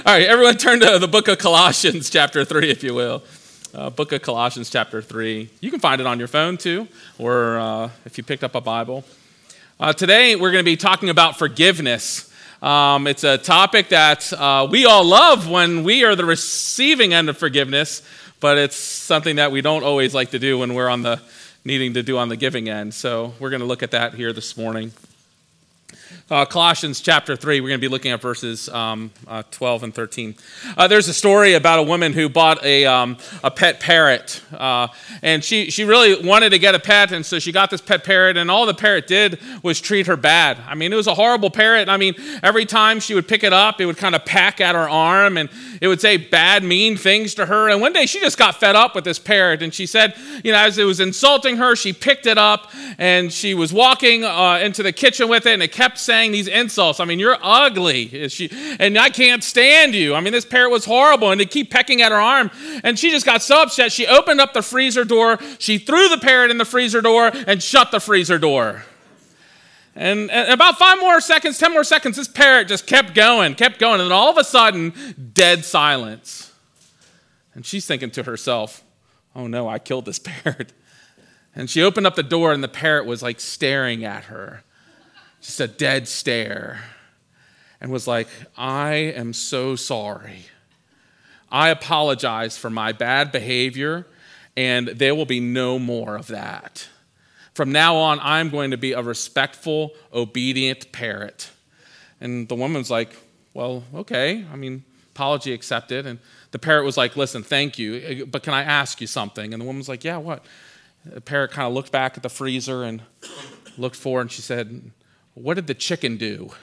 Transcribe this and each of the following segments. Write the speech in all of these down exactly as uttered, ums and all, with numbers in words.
All right, everyone turn to the book of Colossians chapter three, if you will. Uh, book of Colossians chapter three. You can find it on your phone too, or uh, if you picked up a Bible. Uh, today, we're going to be talking about forgiveness. Um, it's a topic that uh, we all love when we are the receiving end of forgiveness, but it's something that we don't always like to do when we're on the needing to do on the giving end. So we're going to look at that here this morning. Uh, Colossians chapter three, we're going to be looking at verses um, uh, twelve and thirteen. Uh, there's a story about a woman who bought a um, a pet parrot. Uh, and she, she really wanted to get a pet, and so she got this pet parrot, and all the parrot did was treat her bad. I mean, it was a horrible parrot. I mean, every time she would pick it up, it would kind of peck at her arm, and it would say bad, mean things to her. And one day she just got fed up with this parrot, and she said, you know, as it was insulting her, she picked it up, and she was walking uh, into the kitchen with it, and it kept saying these insults. I mean, you're ugly, she, and I can't stand you. I mean, this parrot was horrible, and they keep pecking at her arm. And she just got so upset, she opened up the freezer door, she threw the parrot in the freezer door, and shut the freezer door. And, and about five more seconds, ten more seconds, this parrot just kept going, kept going, and then all of a sudden, dead silence. And she's thinking to herself, oh no, I killed this parrot. And she opened up the door, and the parrot was like staring at her. Just a dead stare, and was like, I am so sorry. I apologize for my bad behavior, and there will be no more of that. From now on, I'm going to be a respectful, obedient parrot. And the woman's like, well, okay. I mean, apology accepted. And the parrot was like, listen, thank you, but can I ask you something? And the woman's like, yeah, what? The parrot kind of looked back at the freezer and looked forward, and she said, what did the chicken do?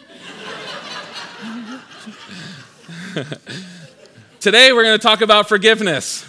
Today we're going to talk about forgiveness,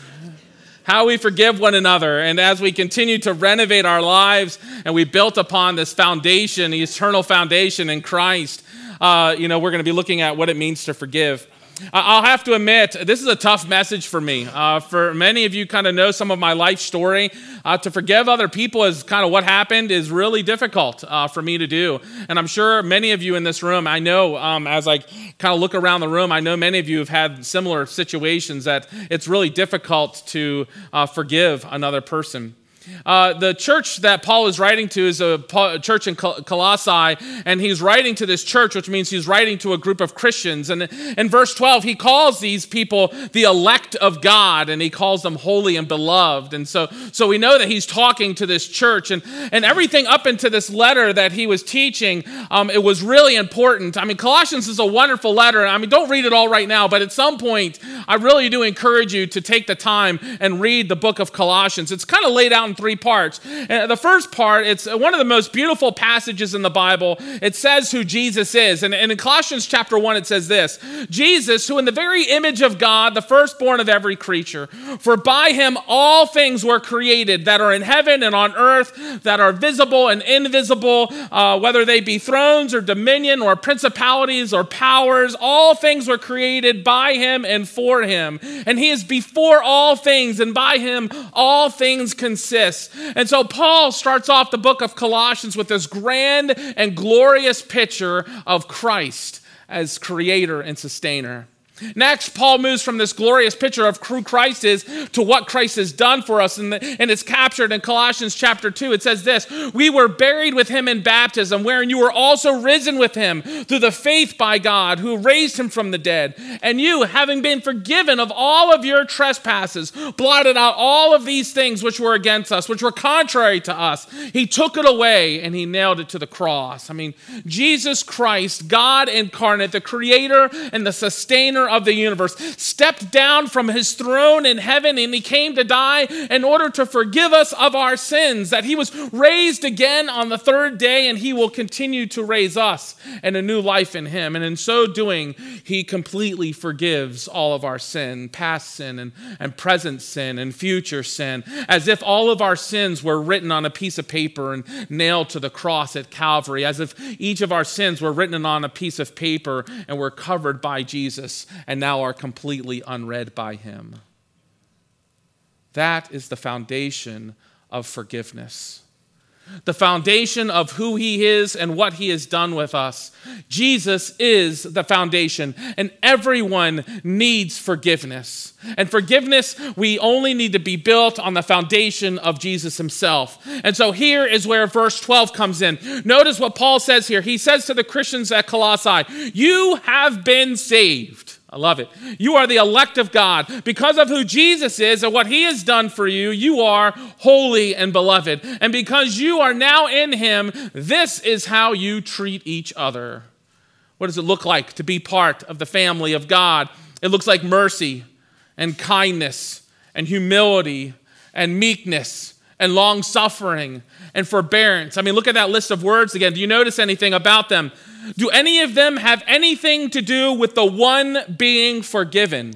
how we forgive one another. And as we continue to renovate our lives and we built upon this foundation, the eternal foundation in Christ, uh, you know, we're going to be looking at what it means to forgive. I'll have to admit, this is a tough message for me. Uh, for many of you kind of know some of my life story. Uh, to forgive other people is kind of what happened is really difficult uh, for me to do. And I'm sure many of you in this room, I know um, as I kind of look around the room, I know many of you have had similar situations that it's really difficult to uh, forgive another person. Uh, the church that Paul is writing to is a church in Colossae, and he's writing to this church, which means he's writing to a group of Christians. And in verse twelve, he calls these people the elect of God, and he calls them holy and beloved. And so, so we know that he's talking to this church, and, and everything up into this letter that he was teaching, um, it was really important. I mean, Colossians is a wonderful letter. I mean, don't read it all right now, but at some point, I really do encourage you to take the time and read the book of Colossians. It's kind of laid out in three parts. And the first part, it's one of the most beautiful passages in the Bible. It says who Jesus is. And, and in Colossians chapter one, it says this, Jesus, who in the very image of God, the firstborn of every creature, for by him all things were created that are in heaven and on earth, that are visible and invisible, uh, whether they be thrones or dominion or principalities or powers, all things were created by him and for him. And he is before all things, and by him all things consist. And so Paul starts off the book of Colossians with this grand and glorious picture of Christ as creator and sustainer. Next, Paul moves from this glorious picture of who Christ is to what Christ has done for us, and, the, and it's captured in Colossians chapter two. It says this, we were buried with him in baptism, wherein you were also risen with him through the faith by God, who raised him from the dead. And you, having been forgiven of all of your trespasses, blotted out all of these things which were against us, which were contrary to us. He took it away, and he nailed it to the cross. I mean, Jesus Christ, God incarnate, the creator and the sustainer of the universe, stepped down from his throne in heaven, and he came to die in order to forgive us of our sins, that he was raised again on the third day, and he will continue to raise us in a new life in him. And in so doing, he completely forgives all of our sin, past sin and, and present sin and future sin, as if all of our sins were written on a piece of paper and nailed to the cross at Calvary, as if each of our sins were written on a piece of paper and were covered by Jesus and now are completely unread by him. That is the foundation of forgiveness. the foundation of who he is and what he has done with us. Jesus is the foundation, and everyone needs forgiveness. And forgiveness, we only need to be built on the foundation of Jesus himself. And so here is where verse twelve comes in. Notice what Paul says here. He says to the Christians at Colossae, you have been saved. I love it. You are the elect of God. Because of who Jesus is and what he has done for you, you are holy and beloved. And because you are now in him, this is how you treat each other. What does it look like to be part of the family of God? It looks like mercy and kindness and humility and meekness and long-suffering and forbearance. I mean, look at that list of words again. Do you notice anything about them? Do any of them have anything to do with the one being forgiven?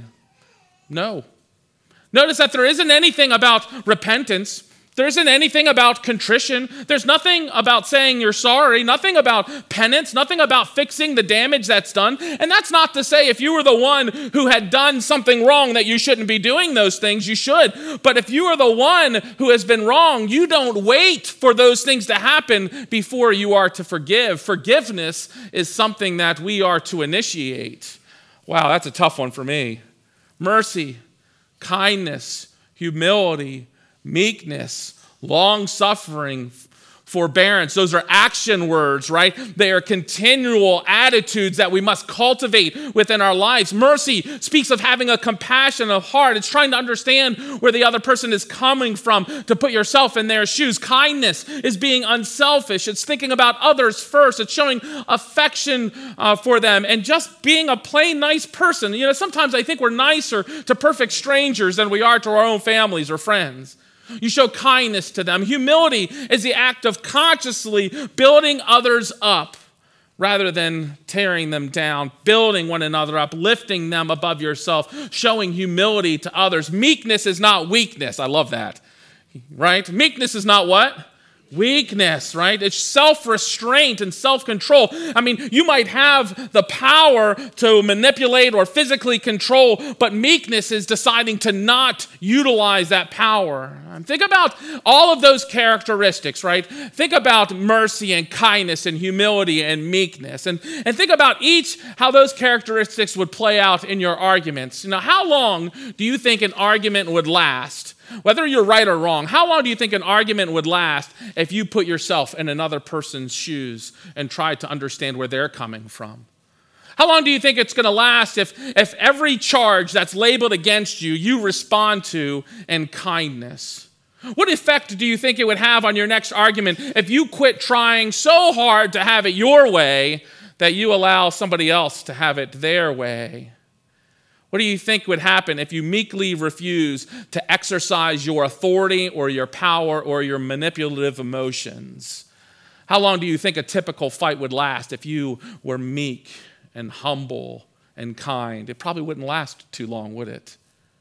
No. Notice that there isn't anything about repentance. There isn't anything about contrition. There's nothing about saying you're sorry, nothing about penance, nothing about fixing the damage that's done. And that's not to say if you were the one who had done something wrong that you shouldn't be doing those things, you should. But if you are the one who has been wrong, you don't wait for those things to happen before you are to forgive. Forgiveness is something that we are to initiate. Wow, that's a tough one for me. Mercy, kindness, humility, meekness, long-suffering, forbearance. Those are action words, right? They are continual attitudes that we must cultivate within our lives. Mercy speaks of having a compassion of heart. It's trying to understand where the other person is coming from, to put yourself in their shoes. Kindness is being unselfish. It's thinking about others first. It's showing affection uh, for them and just being a plain nice person. You know, sometimes I think we're nicer to perfect strangers than we are to our own families or friends. You show kindness to them. Humility is the act of consciously building others up rather than tearing them down, building one another up, lifting them above yourself, showing humility to others. Meekness is not weakness. I love that, right? Meekness is not what? Weakness, right? It's self-restraint and self-control. I mean, you might have the power to manipulate or physically control, but meekness is deciding to not utilize that power. Think about all of those characteristics, right? Think about mercy and kindness and humility and meekness. And, and think about each, how those characteristics would play out in your arguments. You know, how long do you think an argument would last? Whether you're right or wrong, how long do you think an argument would last if you put yourself in another person's shoes and tried to understand where they're coming from? How long do you think it's going to last if, if every charge that's labeled against you, you respond to in kindness? What effect do you think it would have on your next argument if you quit trying so hard to have it your way that you allow somebody else to have it their way? What do you think would happen if you meekly refuse to exercise your authority or your power or your manipulative emotions? How long do you think a typical fight would last if you were meek and humble and kind? It probably wouldn't last too long, would it?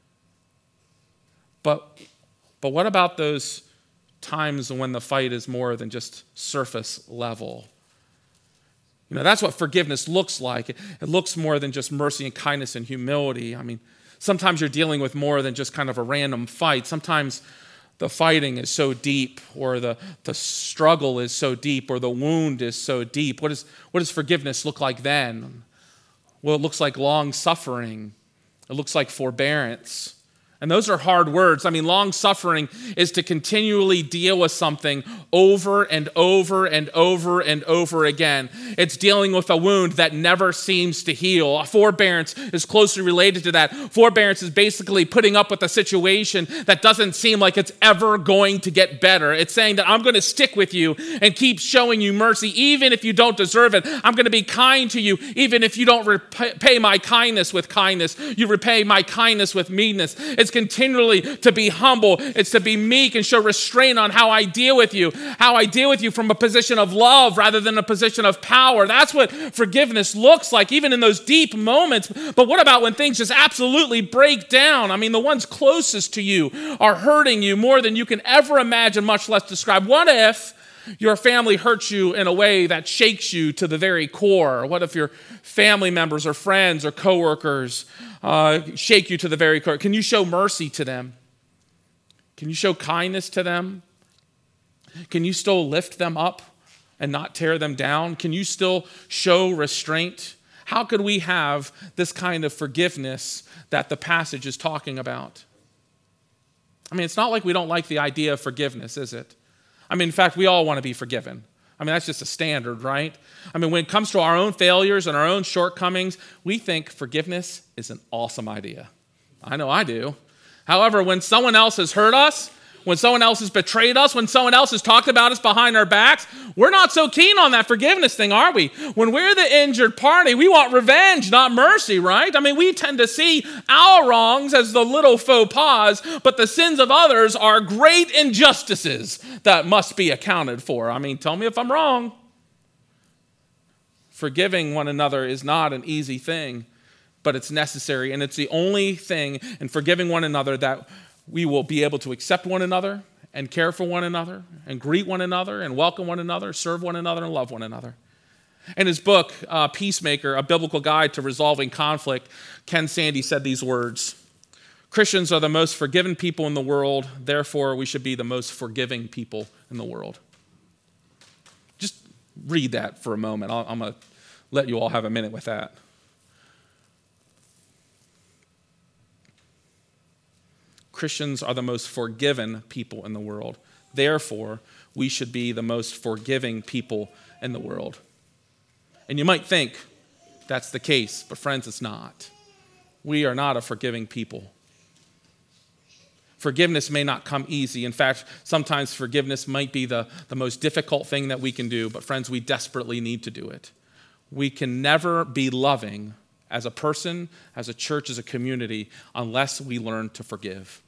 But, but what about those times when the fight is more than just surface level? You know, that's what forgiveness looks like. It, it looks more than just mercy and kindness and humility. I mean, sometimes you're dealing with more than just kind of a random fight. Sometimes the fighting is so deep, or the, the struggle is so deep, or the wound is so deep. What, is, what does forgiveness look like then? Well, it looks like long suffering. It looks like forbearance. And those are hard words. I mean, long suffering is to continually deal with something over and over and over and over again. It's dealing with a wound that never seems to heal. Forbearance is closely related to that. Forbearance is basically putting up with a situation that doesn't seem like it's ever going to get better. It's saying that I'm going to stick with you and keep showing you mercy even if you don't deserve it. I'm going to be kind to you even if you don't repay my kindness with kindness. You repay my kindness with meanness. It's continually to be humble. It's to be meek and show restraint on how I deal with you, how I deal with you from a position of love rather than a position of power. That's what forgiveness looks like, even in those deep moments. But what about when things just absolutely break down? I mean, the ones closest to you are hurting you more than you can ever imagine, much less describe. What if your family hurts you in a way that shakes you to the very core? What if your family members or friends or coworkers uh, shake you to the very core? Can you show mercy to them? Can you show kindness to them? Can you still lift them up and not tear them down? Can you still show restraint? How could we have this kind of forgiveness that the passage is talking about? I mean, it's not like we don't like the idea of forgiveness, is it? I mean, in fact, we all want to be forgiven. I mean, that's just a standard, right? I mean, when it comes to our own failures and our own shortcomings, we think forgiveness is an awesome idea. I know I do. However, when someone else has hurt us, when someone else has betrayed us, when someone else has talked about us behind our backs, we're not so keen on that forgiveness thing, are we? When we're the injured party, we want revenge, not mercy, right? I mean, we tend to see our wrongs as the little faux pas, but the sins of others are great injustices that must be accounted for. I mean, tell me if I'm wrong. Forgiving one another is not an easy thing, but it's necessary, and it's the only thing in forgiving one another that we will be able to accept one another and care for one another and greet one another and welcome one another, serve one another, and love one another. In his book, uh, Peacemaker, A Biblical Guide to Resolving Conflict, Ken Sande said these words: Christians are the most forgiven people in the world, therefore we should be the most forgiving people in the world. Just read that for a moment. I'll, I'm going to let you all have a minute with that. Christians are the most forgiven people in the world. Therefore, we should be the most forgiving people in the world. And you might think that's the case, but friends, it's not. We are not a forgiving people. Forgiveness may not come easy. In fact, sometimes forgiveness might be the, the most difficult thing that we can do, but friends, we desperately need to do it. We can never be loving as a person, as a church, as a community, unless we learn to forgive.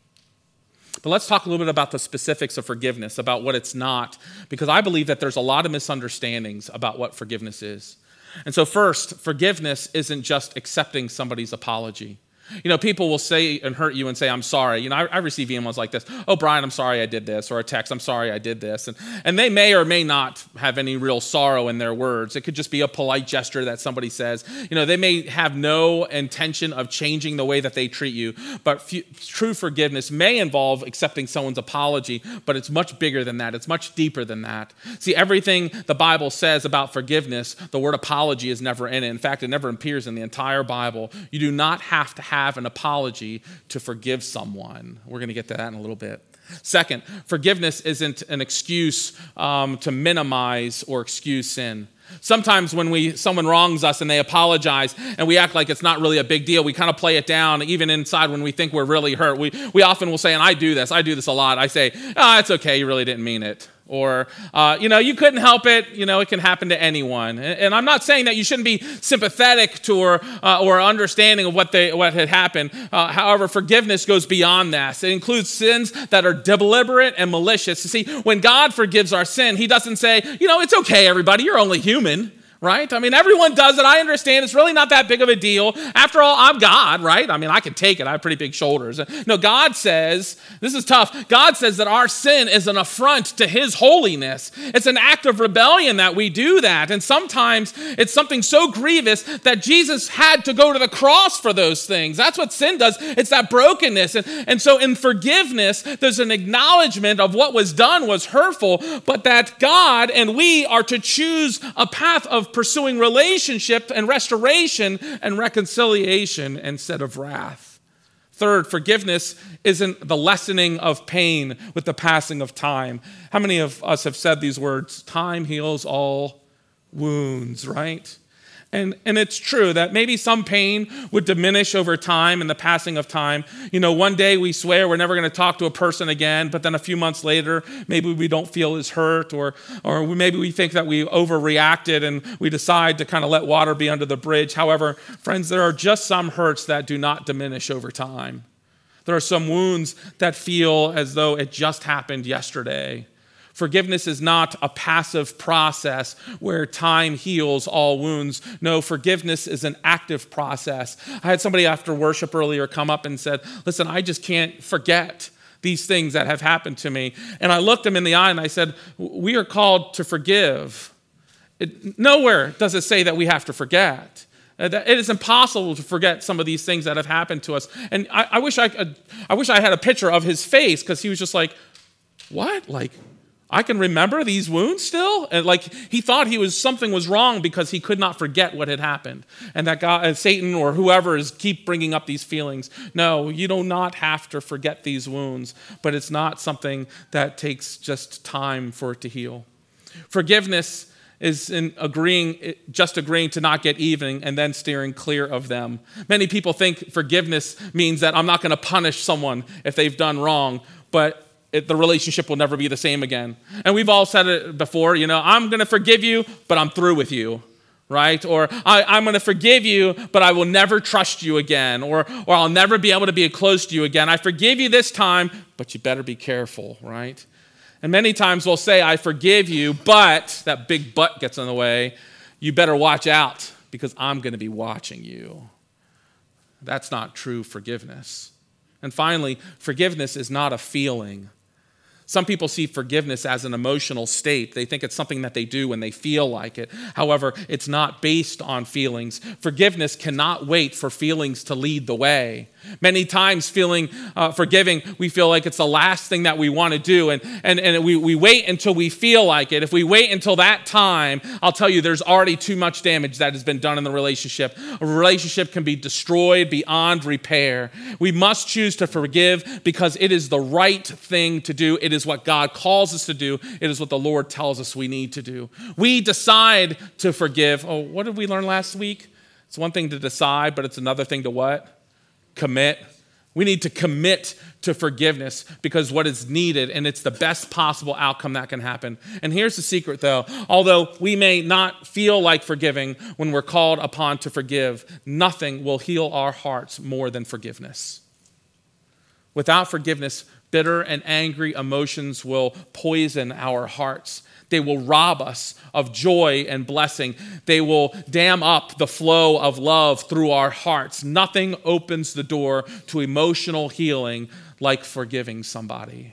But let's talk a little bit about the specifics of forgiveness, about what it's not, because I believe that there's a lot of misunderstandings about what forgiveness is. And so first, forgiveness isn't just accepting somebody's apology. You know, people will say and hurt you and say, I'm sorry. You know, I, I receive emails like this. Oh, Brian, I'm sorry I did this. Or a text, I'm sorry I did this. And, and they may or may not have any real sorrow in their words. It could just be a polite gesture that somebody says. You know, they may have no intention of changing the way that they treat you. But f- true forgiveness may involve accepting someone's apology, but it's much bigger than that. It's much deeper than that. See, everything the Bible says about forgiveness, the word apology is never in it. In fact, it never appears in the entire Bible. You do not have to have have an apology to forgive someone. We're going to get to that in a little bit. Second, forgiveness isn't an excuse um, to minimize or excuse sin. Sometimes when we someone wrongs us and they apologize and we act like it's not really a big deal, we kind of play it down even inside when we think we're really hurt. We, we often will say, and I do this, I do this a lot, I say, oh, it's okay, you really didn't mean it. Or, uh, you know, you couldn't help it. You know, it can happen to anyone. And, and I'm not saying that you shouldn't be sympathetic to or, uh, or understanding of what they what had happened. Uh, however, forgiveness goes beyond that. It includes sins that are deliberate and malicious. You see, when God forgives our sin, he doesn't say, you know, it's okay, everybody, you're only human. Right? I mean, everyone does it. I understand. It's really not that big of a deal. After all, I'm God, right? I mean, I can take it. I have pretty big shoulders. No, God says, this is tough. God says that our sin is an affront to his holiness. It's an act of rebellion that we do that. And sometimes it's something so grievous that Jesus had to go to the cross for those things. That's what sin does. It's that brokenness. And, and so in forgiveness, there's an acknowledgement of what was done was hurtful, but that God and we are to choose a path of pursuing relationship and restoration and reconciliation instead of wrath. Third, forgiveness isn't the lessening of pain with the passing of time. How many of us have said these words? Time heals all wounds, right? And, and it's true that maybe some pain would diminish over time in the passing of time. You know, one day we swear we're never going to talk to a person again, but then a few months later, maybe we don't feel as hurt, or, or maybe we think that we overreacted and we decide to kind of let water be under the bridge. However, friends, there are just some hurts that do not diminish over time. There are some wounds that feel as though it just happened yesterday. Forgiveness is not a passive process where time heals all wounds. No, forgiveness is an active process. I had somebody after worship earlier come up and said, listen, I just can't forget these things that have happened to me. And I looked him in the eye and I said, we are called to forgive. It, nowhere does it say that we have to forget. It is impossible to forget some of these things that have happened to us. And I, I wish I could, I wish I had a picture of his face, because he was just like, what? Like, I can remember these wounds still? And like he thought he was something was wrong because he could not forget what had happened. And that God, and Satan or whoever is keep bringing up these feelings. No, you do not have to forget these wounds, but it's not something that takes just time for it to heal. Forgiveness is in agreeing, just agreeing to not get even and then steering clear of them. Many people think forgiveness means that I'm not going to punish someone if they've done wrong, but It, the relationship will never be the same again. And we've all said it before, you know, I'm going to forgive you, but I'm through with you, right? Or I, I'm going to forgive you, but I will never trust you again. Or, or I'll never be able to be close to you again. I forgive you this time, but you better be careful, right? And many times we'll say, I forgive you, but that big but gets in the way. You better watch out because I'm going to be watching you. That's not true forgiveness. And finally, forgiveness is not a feeling. Some people see forgiveness as an emotional state. They think it's something that they do when they feel like it. However, it's not based on feelings. Forgiveness cannot wait for feelings to lead the way. Many times feeling uh, forgiving, we feel like it's the last thing that we want to do. And, and, and we, we wait until we feel like it. If we wait until that time, I'll tell you, there's already too much damage that has been done in the relationship. A relationship can be destroyed beyond repair. We must choose to forgive because it is the right thing to do. It is what God calls us to do. It is what the Lord tells us we need to do. We decide to forgive. Oh, what did we learn last week? It's one thing to decide, but it's another thing to what? Commit. We need to commit to forgiveness because what is needed, and it's the best possible outcome that can happen. And here's the secret though. Although we may not feel like forgiving when we're called upon to forgive, nothing will heal our hearts more than forgiveness. Without forgiveness, bitter and angry emotions will poison our hearts. They will rob us of joy and blessing. They will dam up the flow of love through our hearts. Nothing opens the door to emotional healing like forgiving somebody.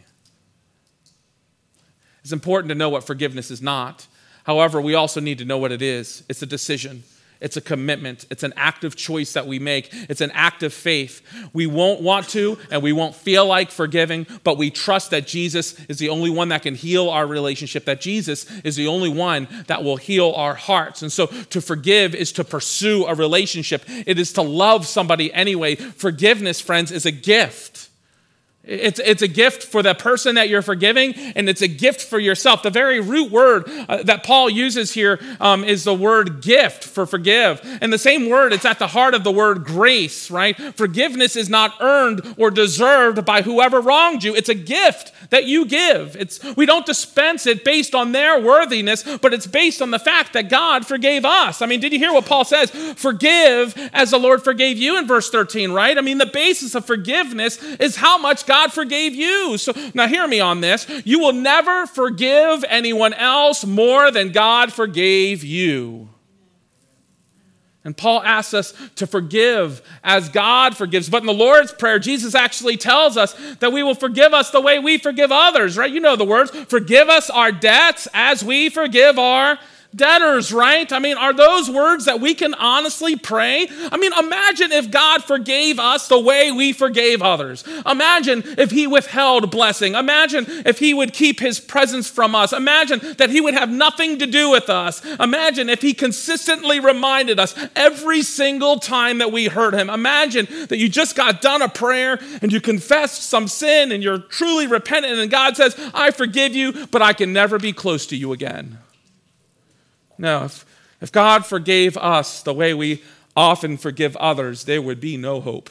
It's important to know what forgiveness is not. However, we also need to know what it is. It's a decision. It's a commitment. It's an active choice that we make. It's an act of faith. We won't want to and we won't feel like forgiving, but we trust that Jesus is the only one that can heal our relationship, that Jesus is the only one that will heal our hearts. And so to forgive is to pursue a relationship. It is to love somebody anyway. Forgiveness, friends, is a gift. It's, it's a gift for the person that you're forgiving, and it's a gift for yourself. The very root word uh, that Paul uses here um, is the word gift for forgive. And the same word, it's at the heart of the word grace, right? Forgiveness is not earned or deserved by whoever wronged you. It's a gift that you give. It's, we don't dispense it based on their worthiness, but it's based on the fact that God forgave us. I mean, did you hear what Paul says? Forgive as the Lord forgave you in verse thirteen, right? I mean, the basis of forgiveness is how much God God forgave you. So now hear me on this. You will never forgive anyone else more than God forgave you. And Paul asks us to forgive as God forgives. But in the Lord's Prayer, Jesus actually tells us that we will forgive us the way we forgive others, right? You know the words. Forgive us our debts as we forgive our debtors, right? I mean, are those words that we can honestly pray? I mean, imagine if God forgave us the way we forgave others. Imagine if he withheld blessing. Imagine if he would keep his presence from us. Imagine that he would have nothing to do with us. Imagine if he consistently reminded us every single time that we hurt him. Imagine that you just got done a prayer and you confessed some sin and you're truly repentant and God says, I forgive you, but I can never be close to you again. No, if, if God forgave us the way we often forgive others, there would be no hope.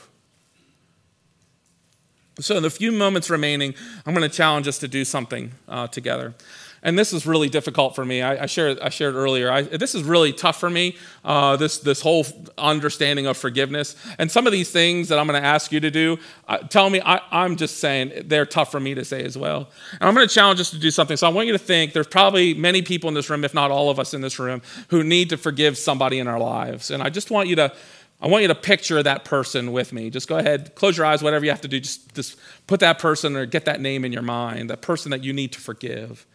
So in the few moments remaining, I'm going to challenge us to do something uh, together. And this is really difficult for me. I, I shared I shared earlier. I, this is really tough for me, uh, this, this whole understanding of forgiveness. And some of these things that I'm going to ask you to do, uh, tell me, I, I'm just saying they're tough for me to say as well. And I'm going to challenge us to do something. So I want you to think, there's probably many people in this room, if not all of us in this room, who need to forgive somebody in our lives. And I just want you to I want you to picture that person with me. Just go ahead, close your eyes, whatever you have to do. Just, just put that person or get that name in your mind, that person that you need to forgive.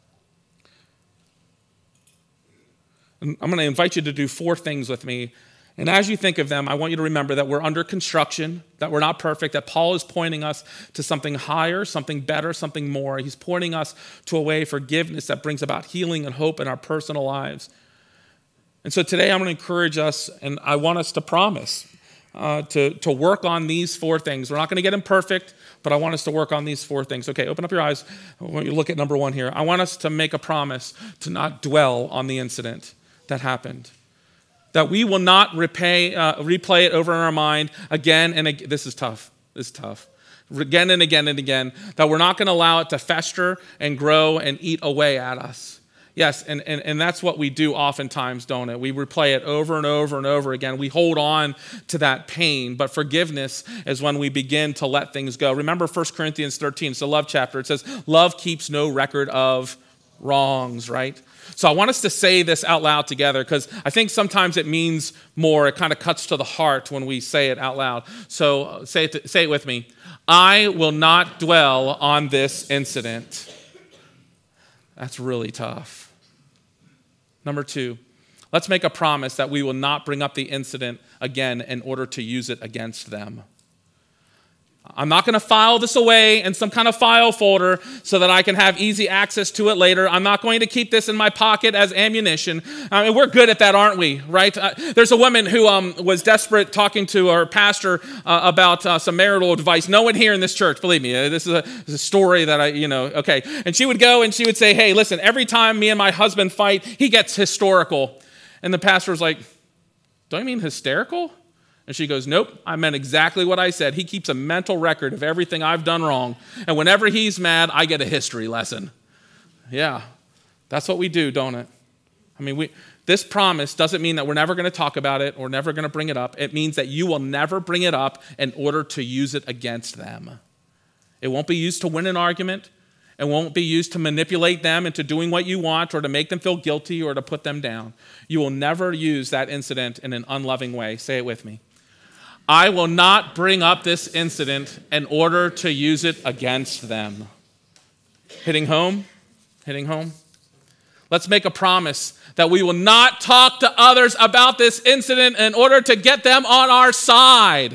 I'm going to invite you to do four things with me, And as you think of them, I want you to remember that we're under construction, that we're not perfect, that Paul is pointing us to something higher, something better, something more. He's pointing us to a way of forgiveness that brings about healing and hope in our personal lives. And so today I'm going to encourage us, and I want us to promise uh, to, to work on these four things. We're not going to get them perfect, but I want us to work on these four things. Okay, open up your eyes. I want you to look at number one here. I want us to make a promise to not dwell on the incident that happened. That we will not repay, uh, replay it over in our mind again and again. This is tough. This is tough. Again and again and again. That we're not going to allow it to fester and grow and eat away at us. Yes, and, and, and that's what we do oftentimes, don't it? We replay it over and over and over again. We hold on to that pain, but forgiveness is when we begin to let things go. Remember First Corinthians thirteen, it's a love chapter. It says, love keeps no record of wrongs, right? So I want us to say this out loud together because I think sometimes it means more. It kind of cuts to the heart when we say it out loud. So say it, to, say it with me. I will not dwell on this incident. That's really tough. Number two, let's make a promise that we will not bring up the incident again in order to use it against them. I'm not going to file this away in some kind of file folder so that I can have easy access to it later. I'm not going to keep this in my pocket as ammunition. I mean, we're good at that, aren't we? Right? Uh, there's a woman who um, was desperate talking to her pastor uh, about uh, some marital advice. No one here in this church, believe me, uh, this, is a, this is a story that I, you know, okay. And she would go and she would say, hey, listen, every time me and my husband fight, he gets historical. And the pastor was like, don't you mean hysterical? And she goes, nope, I meant exactly what I said. He keeps a mental record of everything I've done wrong. And whenever he's mad, I get a history lesson. Yeah, that's what we do, don't it? I mean, we this promise doesn't mean that we're never going to talk about it or never going to bring it up. It means that you will never bring it up in order to use it against them. It won't be used to win an argument. It won't be used to manipulate them into doing what you want or to make them feel guilty or to put them down. You will never use that incident in an unloving way. Say it with me. I will not bring up this incident in order to use it against them. Hitting home? Hitting home? Let's make a promise that we will not talk to others about this incident in order to get them on our side.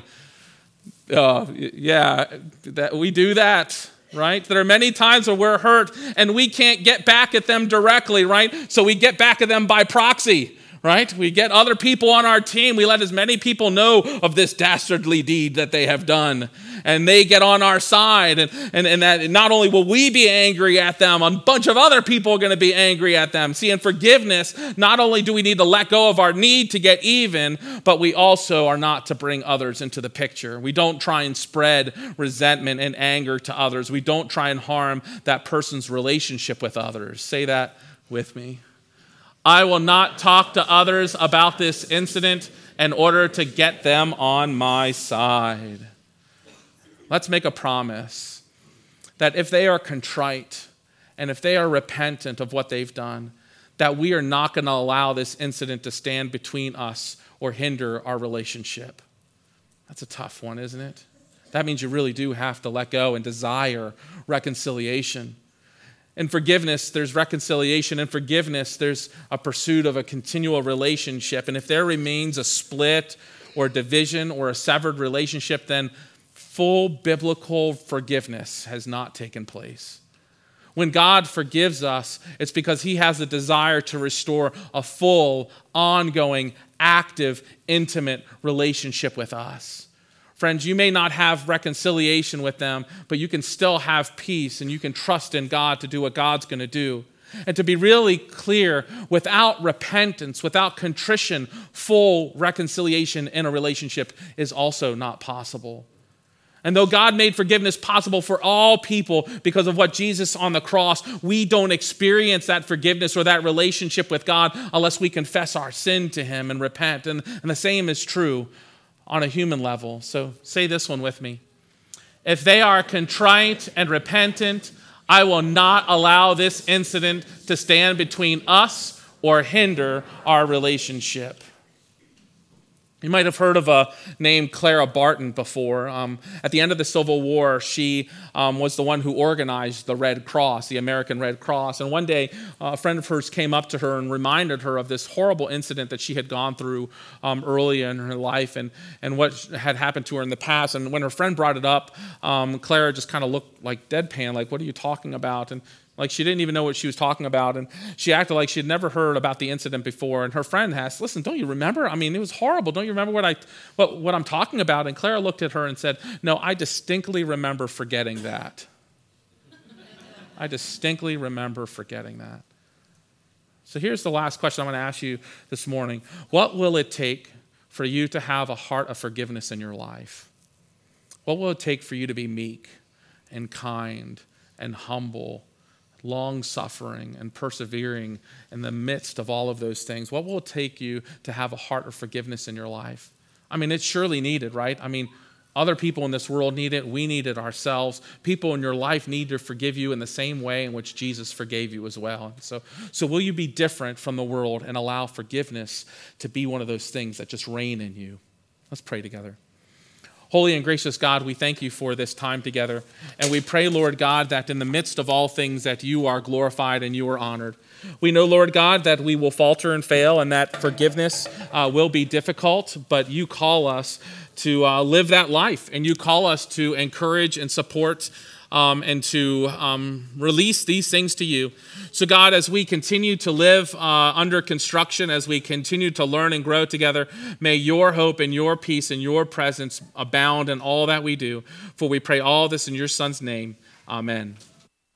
Uh, yeah, that we do that, right? There are many times where we're hurt and we can't get back at them directly, right? So we get back at them by proxy. Right? We get other people on our team. We let as many people know of this dastardly deed that they have done. And they get on our side. And, and, and that not only will we be angry at them, a bunch of other people are going to be angry at them. See, in forgiveness, not only do we need to let go of our need to get even, but we also are not to bring others into the picture. We don't try and spread resentment and anger to others. We don't try and harm that person's relationship with others. Say that with me. I will not talk to others about this incident in order to get them on my side. Let's make a promise that if they are contrite and if they are repentant of what they've done, that we are not going to allow this incident to stand between us or hinder our relationship. That's a tough one, isn't it? That means you really do have to let go and desire reconciliation. In forgiveness, there's reconciliation. In forgiveness, there's a pursuit of a continual relationship. And if there remains a split or division or a severed relationship, then full biblical forgiveness has not taken place. When God forgives us, it's because he has a desire to restore a full, ongoing, active, intimate relationship with us. Friends, you may not have reconciliation with them, but you can still have peace and you can trust in God to do what God's going to do. And to be really clear, without repentance, without contrition, full reconciliation in a relationship is also not possible. And though God made forgiveness possible for all people because of what Jesus on the cross, we don't experience that forgiveness or that relationship with God unless we confess our sin to him and repent. And, and the same is true on a human level. So say this one with me. If they are contrite and repentant, I will not allow this incident to stand between us or hinder our relationship. You might have heard of a name Clara Barton before. Um, at the end of the Civil War, she um, was the one who organized the Red Cross, the American Red Cross. And one day, uh, a friend of hers came up to her and reminded her of this horrible incident that she had gone through um, early in her life and, and what had happened to her in the past. And when her friend brought it up, um, Clara just kind of looked like deadpan, like, what are you talking about? And like she didn't even know what she was talking about. And she acted like she had never heard about the incident before. And her friend asked, listen, don't you remember? I mean, it was horrible. Don't you remember what, I, what, what I'm talking about? And Clara looked at her and said, no, I distinctly remember forgetting that. I distinctly remember forgetting that. So here's the last question I'm going to ask you this morning. What will it take for you to have a heart of forgiveness in your life? What will it take for you to be meek and kind and humble, long-suffering and persevering in the midst of all of those things? What will it take you to have a heart of forgiveness in your life? I mean, it's surely needed, right? I mean, other people in this world need it. We need it ourselves. People in your life need to forgive you in the same way in which Jesus forgave you as well. So, so will you be different from the world and allow forgiveness to be one of those things that just reign in you? Let's pray together. Holy and gracious God, we thank you for this time together. And we pray, Lord God, that in the midst of all things that you are glorified and you are honored. We know, Lord God, that we will falter and fail and that forgiveness uh, will be difficult, but you call us to uh, live that life, and you call us to encourage and support um, and to um, release these things to you. So God, as we continue to live uh, under construction, as we continue to learn and grow together, may your hope and your peace and your presence abound in all that we do. For we pray all this in your Son's name. Amen.